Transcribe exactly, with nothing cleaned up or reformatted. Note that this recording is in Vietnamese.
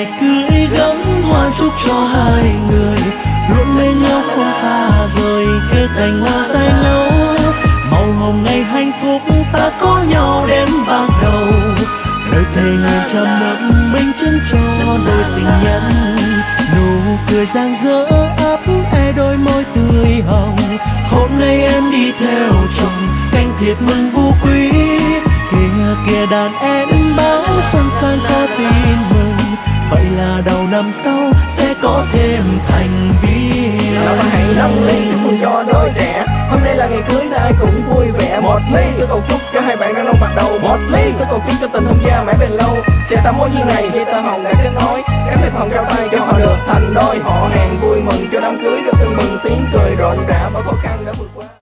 ngày cưới gấm hoa chúc cho hai người luôn bên nhau không xa rời, kêu cành hoa dài lâu màu hồng ngày hạnh phúc ta có nhau đến ban đầu. Đời thề nguyện trăm năm minh chứng cho đôi tình nhân, nụ cười rạng rỡ ấp e đôi môi tươi hồng. Hôm nay em đi theo chồng canh thiệp mừng vu quý, kìa kìa đàn em báo xuân sang có tin mừng. Vậy là đầu năm sau sẽ có thêm thành viên. Nào ta hãy nâng ly chúc mừng cho đôi trẻ, hôm nay là ngày cưới nên ai cũng vui vẻ. Một ly tôi cầu chúc cho hai bạn đang nông bạc đầu, một ly tôi cầu chúc cho tình thông gia mãi bền lâu. Sẽ ta mối duyên này khi ta hồng